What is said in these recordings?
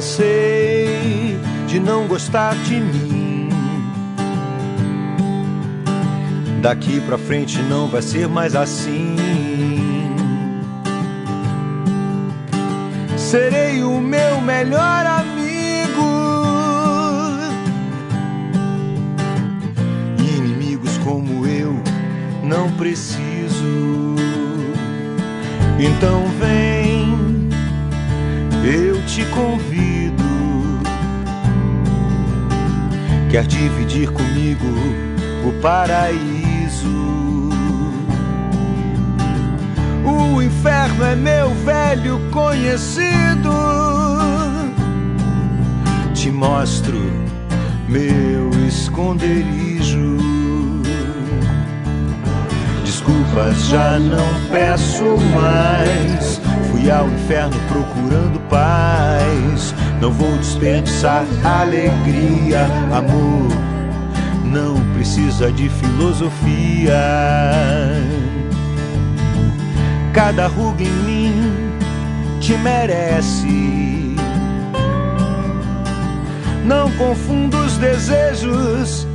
cansei de não gostar de mim. Daqui pra frente não vai ser mais assim. Serei o meu melhor amigo. Inimigos como eu não preciso. Então vem, eu te convido. Quer dividir comigo o paraíso? O inferno é meu velho conhecido. Te mostro meu esconderijo. Desculpas já não peço mais. Fui ao inferno procurando paz. Não vou desperdiçar alegria. Amor não precisa de filosofia. Cada ruga em mim te merece. Não confunda os desejos,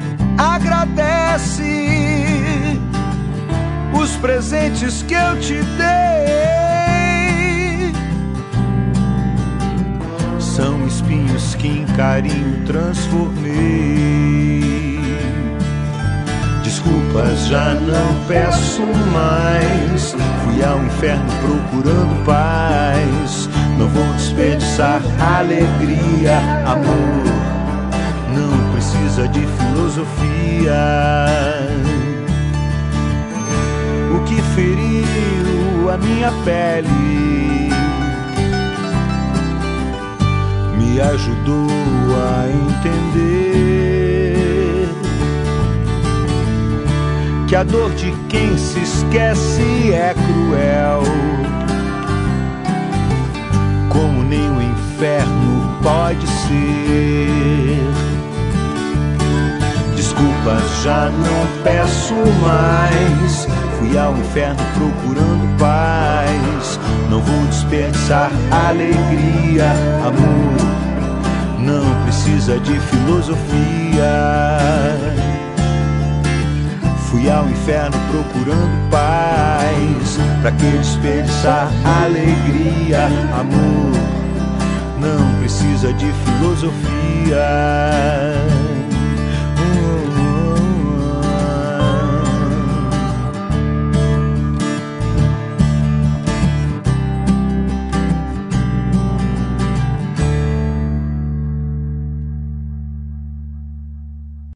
agradece os presentes que eu te dei. São espinhos que em carinho transformei. Desculpas já não peço mais. Fui ao inferno procurando paz. Não vou desperdiçar alegria. Amor não precisa de filosofia. O que feriu a minha pele me ajudou a entender que a dor de quem se esquece é cruel, como nem o inferno pode ser. Desculpas já não peço mais. Fui ao inferno procurando paz. Não vou desperdiçar alegria. Amor não precisa de filosofia. Fui ao inferno procurando paz. Pra que desperdiçar alegria? Amor não precisa de filosofia.